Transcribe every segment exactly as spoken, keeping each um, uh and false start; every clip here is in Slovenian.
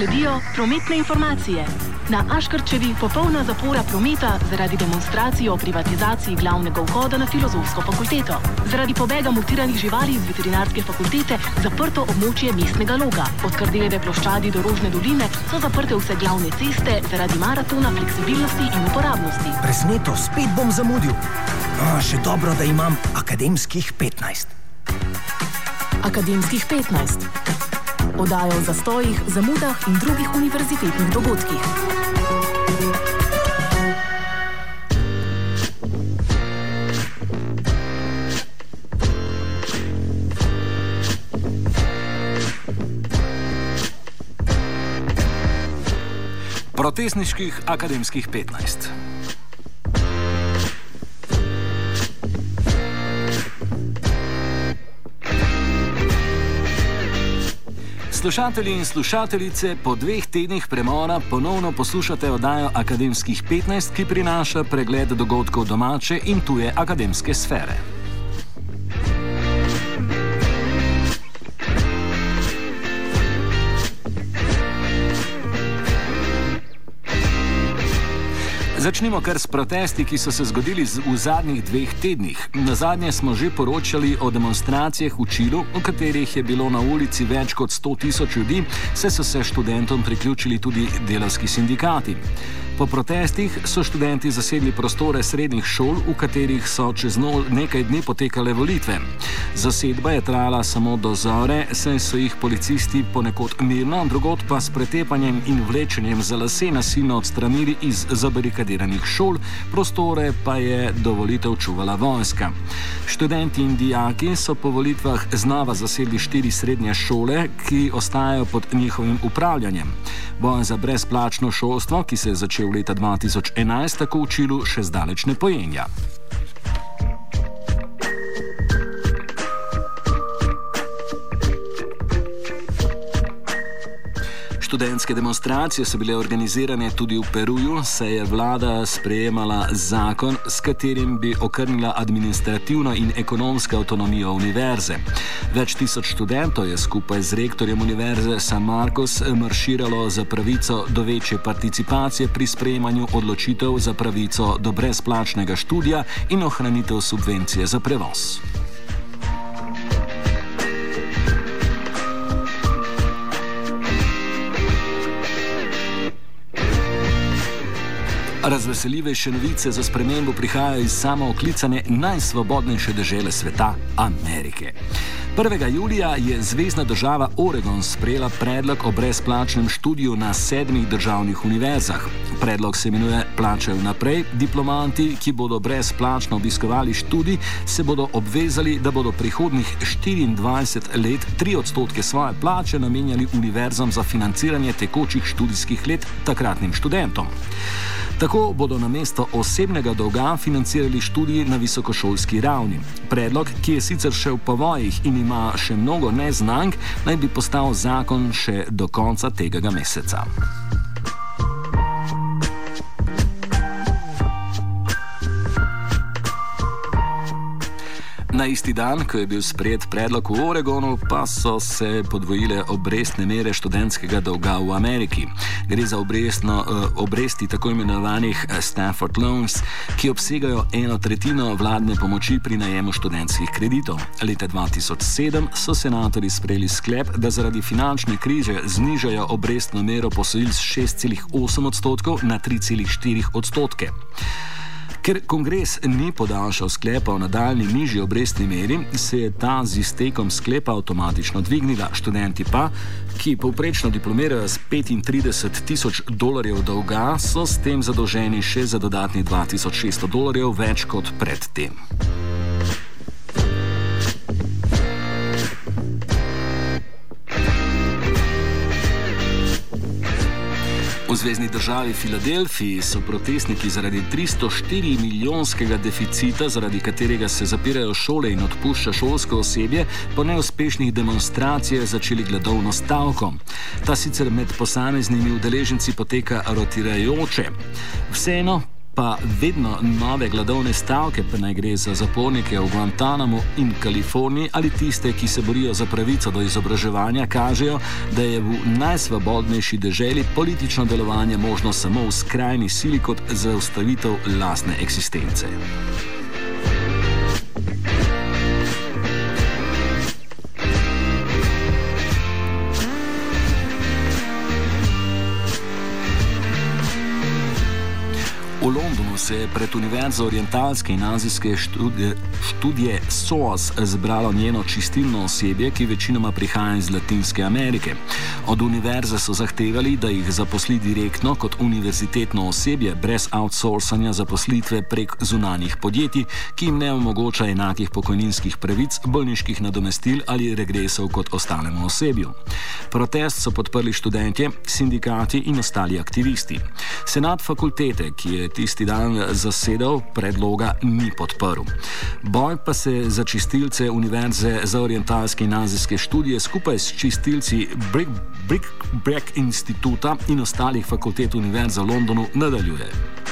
Sledijo prometne informacije. Na Aškerčevi popolna zapora prometa zaradi demonstracije o privatizaciji glavnega vhoda na Filozofsko fakulteto. Zaradi pobega mutiranih živali iz veterinarske fakultete zaprto območje mestnega loga. Od Kardeljeve ploščadi do Rožne doline so zaprte vse glavne ceste zaradi maratona fleksibilnosti in uporabnosti. Presneto, spet bom zamudil. A, še dobro, da imam akademskih petnajst. Akademskih petnajst. Oddaja o zastojih, zamudah in drugih univerzitetnih dogodkih. Protestniških akademskih petnajst. Slušatelji in slušateljice, po dveh tednih premora ponovno poslušate oddajo Akademskih petnajst, ki prinaša pregled dogodkov domače in tuje akademske sfere. Začnimo kar s protesti, ki so se zgodili v zadnjih dveh tednih. Nazadnje smo že poročali o demonstracijah v Čilu, v katerih je bilo na ulici več kot sto tisoč ljudi, saj so se študentom priključili tudi delavski sindikati. Po protestih so študenti zasedli prostore srednjih šol, v katerih so čez no nekaj dni potekale volitve. Zasedba je trajala samo do zore, saj so jih policisti ponekod mirno, drugod pa s pretepanjem in vlečenjem za lase nasilno odstranili iz zabarikadiranih šol, prostore pa je do volitev čuvala vojska. Študenti in dijaki so po volitvah znova zasedli štiri srednje šole, ki ostajajo pod njihovim upravljanjem. Boj za brezplačno šolstvo, ki se je začel leta dva tisoč enajst, tako v Čilu še zdaleč ne pojenja. Študentske demonstracije so bile organizirane tudi v Peruju, saj je vlada sprejemala zakon, s katerim bi okrnila administrativno in ekonomsko avtonomijo univerze. Več tisoč študentov je skupaj z rektorjem univerze San Marcos marširalo za pravico do večje participacije pri sprejemanju odločitev za pravico do brezplačnega študija in ohranitev subvencije za prevoz. Razveseljivejše novice za spremembo prihajajo iz samooklicane najsvobodnejše dežele sveta, Amerike. prvega julija je zvezna država Oregon sprejela predlog o brezplačnem študiju na sedmih državnih univerzah. Predlog se imenuje Plačajo naprej. Diplomanti, ki bodo brezplačno obiskovali študij, se bodo obvezali, da bodo prihodnjih štiriindvajset let tri odstotke svoje plače namenjali univerzam za financiranje tekočih študijskih let takratnim študentom. Tako bodo namesto osebnega dolga financirali študij na visokošolski ravni. Predlog, ki je sicer še v povojih in ima še mnogo neznank, naj bi postal zakon še do konca tega meseca. Na isti dan, ko je bil sprejet predlog v Oregonu, pa so se podvojile obrestne mere študentskega dolga v Ameriki. Gre za obrestno, obresti tako imenovanih Stafford Loans, ki obsegajo eno tretjino vladne pomoči pri najemu študentskih kreditov. Leta dva tisoč sedem so senatorji sprejeli sklep, da zaradi finančne krize znižajo obrestno mero posojil s šest celih osem odstotkov na tri celih štiri odstotke. Ker kongres ni podaljšal sklepa o nadaljnji nižji obrestni meri, se je ta z iztekom sklepa avtomatično dvignila. Študenti pa, ki povprečno diplomirajo s petintrideset tisoč dolarjev dolga, so s tem zadolženi še za dodatnih dva tisoč šeststo dolarjev več kot pred tem. V zvezni državi Filadelfiji so protestniki zaradi tristo štiri milijonskega deficita, zaradi katerega se zapirajo šole in odpušča šolsko osebje, po neuspešnih demonstracijah začeli gladovno stavko. Ta sicer med posameznimi udeleženci poteka rotirajoče. Vseeno pa vedno nove gladovne stavke, pa naj gre za zapornike v Guantanamu in Kaliforniji ali tiste, ki se borijo za pravico do izobraževanja, kažejo, da je v najsvobodnejši deželi politično delovanje možno samo v skrajni sili kot zaustavitev lastne eksistence. V Londonu se je pred Univerzo orientalske in azijske študije, študije S O A S zbralo njeno čistilno osebje, ki večinoma prihaja iz Latinske Amerike. Od univerze so zahtevali, da jih zaposli direktno kot univerzitetno osebje, brez outsourcanja zaposlitve prek zunanjih podjetij, ki jim ne omogoča enakih pokojninskih pravic, bolniških nadomestil ali regresov kot ostalemu osebju. Protest so podprli študentje, sindikati in ostali aktivisti. Senat fakultete, ki je tisti dan zasedal, predloga ni podprl. Boj pa se za čistilce Univerze za orientalske in azijske študije skupaj s čistilci Brick, Brick, Brick instituta in ostalih fakultet Univerze v Londonu nadaljuje.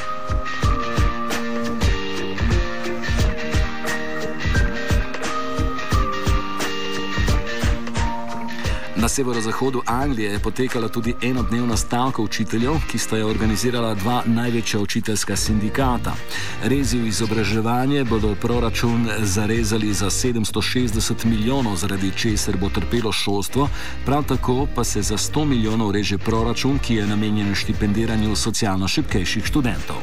Na severozahodu Anglije je potekala tudi enodnevna stavka učiteljev, ki sta jo organizirala dva največja učiteljska sindikata. Rezi v izobraževanje bodo proračun zarezali za sedemsto šestdeset milijonov, zaradi česar bo trpelo šolstvo, prav tako pa se za sto milijonov reže proračun, ki je namenjen štipendiranju socialno šibkejših študentov.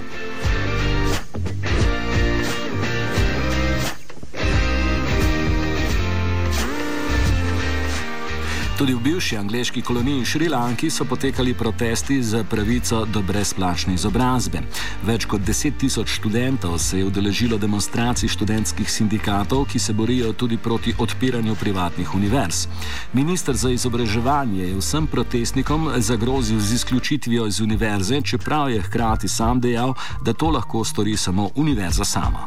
Tudi v bivši angleški koloniji Šrilanki so potekali protesti za pravico do brezplačne izobrazbe. Več kot deset tisoč študentov se je udeležilo demonstracij študentskih sindikatov, ki se borijo tudi proti odpiranju privatnih univerz. Minister za izobraževanje je vsem protestnikom zagrozil z izključitvijo iz univerze, čeprav je hkrati sam dejal, da to lahko stori samo univerza sama.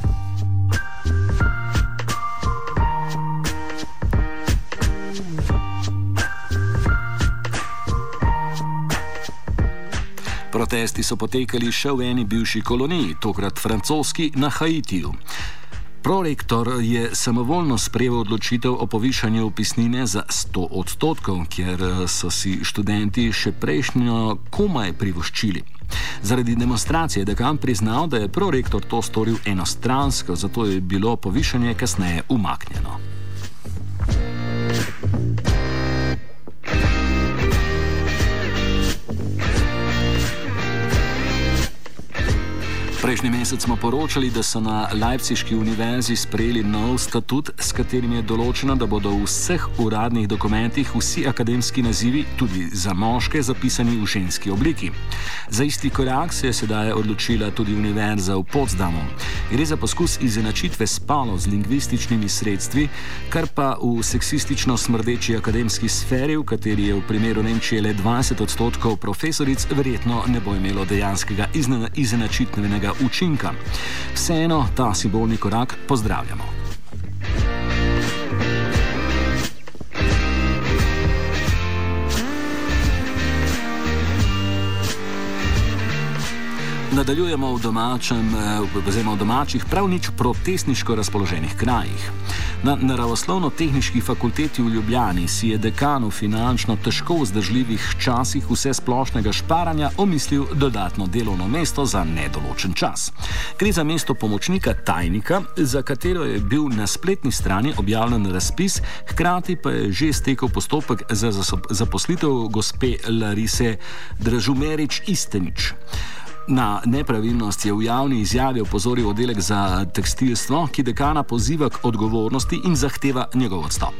Protesti so potekali še v eni bivši koloniji, tokrat francoski, na Haitiju. Prorektor je samovoljno sprejel odločitev o povišanju vpisnine za sto odstotkov, kjer so si študenti še prejšnjo komaj privoščili. Zaradi demonstracije je dekan priznal, da je prorektor to storil enostransko, zato je bilo povišanje kasneje umaknjeno. Prejšnji mesec smo poročali, da so na Leipziški univerzi sprejeli nov statut, s katerim je določeno, da bodo v vseh uradnih dokumentih vsi akademski nazivi, tudi za moške, zapisani v ženski obliki. Za isti korak se je sedaj odločila tudi Univerza v Potsdamu. Gre za poskus izenačitve spolov z lingvističnimi sredstvi, kar pa v seksistično smrdeči akademski sferi, v kateri je v primeru Nemčije le dvajset odstotkov profesoric, verjetno ne bo imelo dejanskega izenačitvenega učinka. Vseeno ta simbolni korak pozdravljamo. Nadaljujemo v, domačem, v domačih, prav nič protestniško razpoloženih krajih. Na naravoslovno-tehniški fakulteti v Ljubljani si je dekan v finančno težko vzdržljivih časih vse splošnega šparanja omislil dodatno delovno mesto za nedoločen čas. Gre za mesto pomočnika tajnika, za katero je bil na spletni strani objavljen razpis, hkrati pa je že stekel postopek za zaposlitev gospe Larise Dražumerič-Istenič. Na nepravilnost je v javni izjavi opozoril oddelek za tekstilstvo, ki dekana poziva k odgovornosti in zahteva njegov odstop.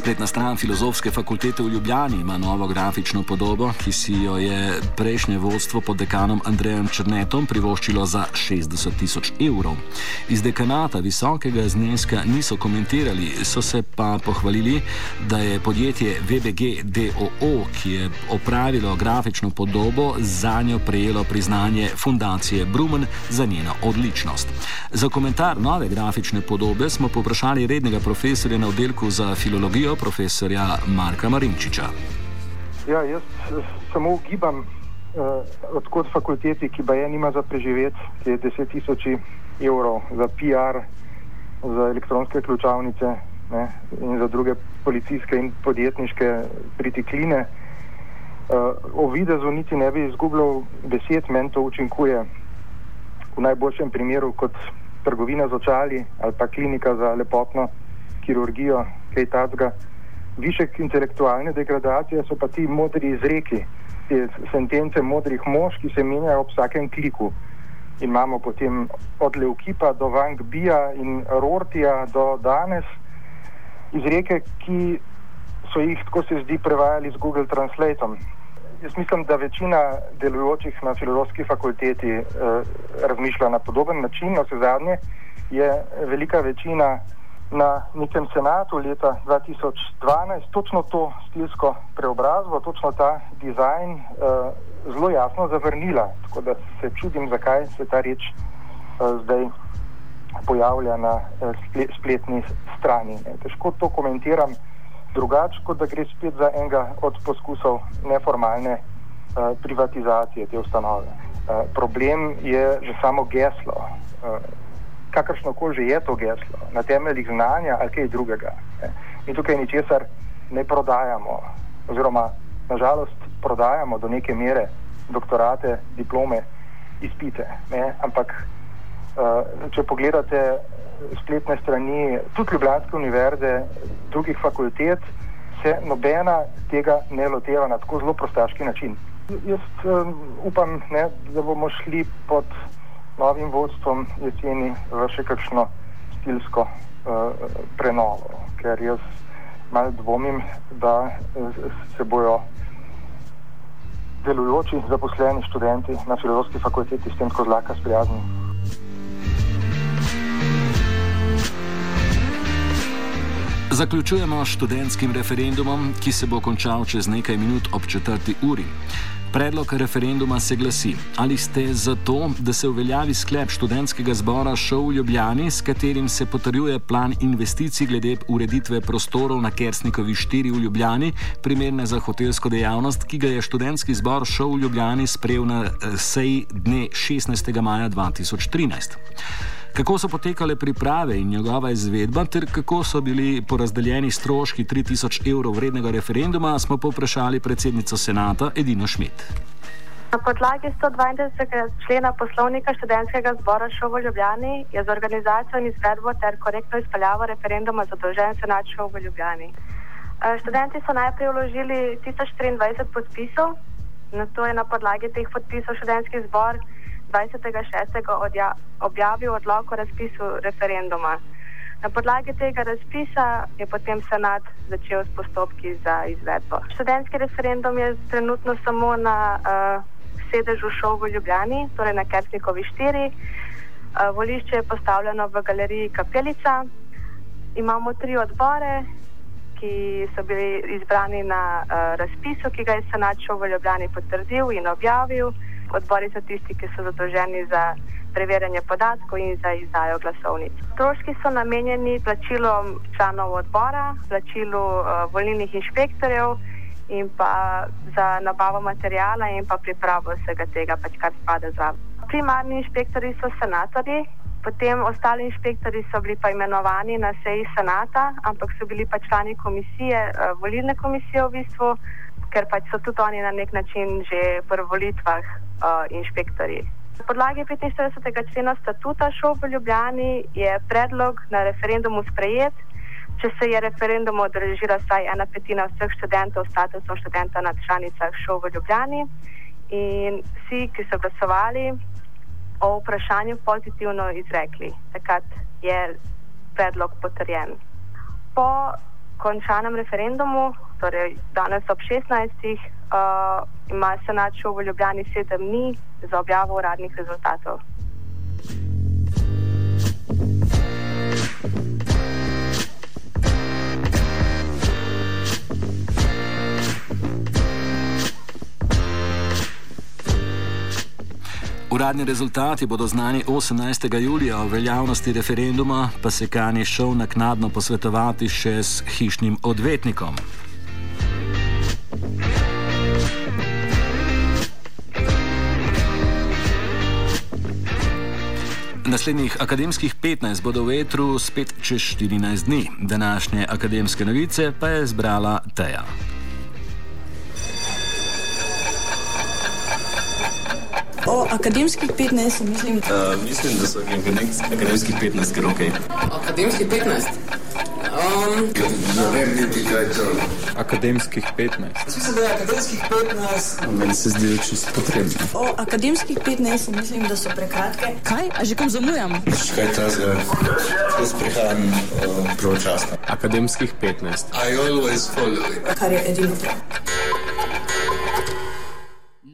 Spletna stran Filozofske fakultete v Ljubljani ima novo grafično podobo, ki si jo je prejšnje vodstvo pod dekanom Andrejem Črnetom privoščilo za šestdeset tisoč evrov. Iz dekanata visokega zneska niso komentirali, so se pa pohvalili, da je podjetje V B G D O O, ki je opravilo grafično podobo, za njo prejelo priznanje Fundacije Brumen za njeno odličnost. Za komentar nove grafične podobe smo povprašali rednega profesorja na oddelku za filologijo, profesorja Marka Marinčiča. Ja, jaz samo ugibam uh, odkot fakulteti, ki baje nima za preživeti, ki je deset tisoč evrov za P R, za elektronske ključavnice, ne, in za druge policijske in podjetniške pritikline. Uh, o videzu niti ne bi izgubljal besed, meni to učinkuje v najboljšem primeru kot trgovina z očali ali pa klinika za lepotno kirurgijo, kaj tacga. Višek intelektualne degradacije so pa ti modri izreki, te sentence modrih mož, ki se menjajo ob vsakem kliku. In imamo potem od Leukipa do Wang Bija in Rortija do danes izreke, ki so jih, tako se zdi, prevajali z Google Translatom. Jaz mislim, da večina delujočih na Filozofski fakulteti eh, razmišlja na podoben način. Na vse zadnje je velika večina na nekem senatu leta dva tisoč dvanajst točno to stilsko preobrazbo, točno ta dizajn eh, zelo jasno zavrnila. Tako da se čudim, zakaj se ta reč eh, zdaj pojavlja na eh, spletni strani. Ne. Težko to komentiram drugače, kot da gre spet za enega od poskusov neformalne uh, privatizacije te ustanove. Uh, problem je že samo geslo. Uh, kakršnokoli že je to geslo, na temeljih znanja ali kaj drugega. Ne. Mi tukaj ničesar ne prodajamo, oziroma nažalost prodajamo do neke mere doktorate, diplome, izpite. Ne. Ampak uh, če pogledate spletne strani tudi Ljubljanske univerze, drugih fakultet, se nobena tega ne loteva na tako zelo prostaški način. Jaz um, upam, ne, da bomo šli pod novim vodstvom jeseni v še kakšno stilsko uh, prenovo, ker jaz malo dvomim, da se bojo delujoči zaposleni študenti na Filozofski fakulteti s tem skozi laka sprijaznili. Zaključujemo s študentskim referendumom, ki se bo končal čez nekaj minut ob četrti uri. Predlog referenduma se glasi: ali ste za to, da se uveljavi sklep študentskega zbora ŠOU v Ljubljani, s katerim se potrjuje plan investicij glede ureditve prostorov na Kersnikovi štiri v Ljubljani, primerne za hotelsko dejavnost, ki ga je študentski zbor ŠOU v Ljubljani sprejel na seji dne šestnajstega maja dva tisoč trinajst. Kako so potekale priprave in njegova izvedba, ter kako so bili porazdeljeni stroški tri tisoč evrov vrednega referenduma, smo povprašali predsednico senata Edino Šmid. Na podlagi sto dvaintridesetega člena poslovnika študentskega zbora ŠOU v Ljubljani je za organizacijo in izvedbo ter korektno izpeljavo referenduma zadolžen senat ŠOU v Ljubljani. Študenti so najprej vložili tisoč triindvajset podpisov, nato je na podlagi teh podpisov študentski zbor dvajsetega šestega objavil odlok o razpisu referenduma. Na podlagi tega razpisa je potem senat začel s postopki za izvedbo. Študentski referendum je trenutno samo na uh, sedežu ŠOU v Ljubljani, torej na Kersnikovi štiri. Uh, volišče je postavljeno v galeriji Kapelica. Imamo tri odbore, ki so bili izbrani na uh, razpisu, ki ga je senat ŠOU v Ljubljani potrdil in objavil. Odbori so tisti, ki so zadolženi za preverjanje podatkov in za izdajo glasovnic. Stroški so namenjeni plačilom članov odbora, plačilu uh, volilnih inšpektorjev in pa za nabavo materijala in pa pripravo vsega tega, pač kar spada zraven. Primarni inšpektori so senatorji, potem ostali inšpektori so bili pa imenovani na seji senata, ampak so bili pa člani komisije, uh, volilne komisije v bistvu, ker pač so tudi oni na nek način že pri volitvah uh, inšpektorji. Na podlagi petinštiridesetega člena statuta ŠOU v Ljubljani je predlog na referendumu sprejet, če se je referendum udeležila vsaj ena petina vseh študentov s statusom študenta na članicah ŠOU v Ljubljani in vsi, ki so glasovali, o vprašanju pozitivno izrekli. Takrat je predlog potrjen. Po končanem referendumu, torej danes ob šestnajstih, uh, ima Senat ŠOU v Ljubljani sedem dni za objavo uradnih rezultatov. Uradni rezultati bodo znani osemnajstega julija, o veljavnosti referenduma pa se kani šel naknadno posvetovati še s hišnim odvetnikom. Naslednjih akademskih petnajst bodo v etru spet čez štirinajst dni. Današnje akademske novice pa je zbrala Teja. O akademskih petnajst, mislim. Uh, mislim, da so akademskih petnajst kar ok. Akademskih petnajst? Um, ne vem niti kaj to. Akademskih petnajst. Jaz mislim, da je akademskih petnajst. Meni se zdi čisto potrebno. O akademskih petnajst, mislim, da so prekratke. Kaj? A že kam zamujam? Kaj ta zga? Jaz prihajam uh, pravočasno. Akademskih petnajst. I always follow it. Kar je edino prav.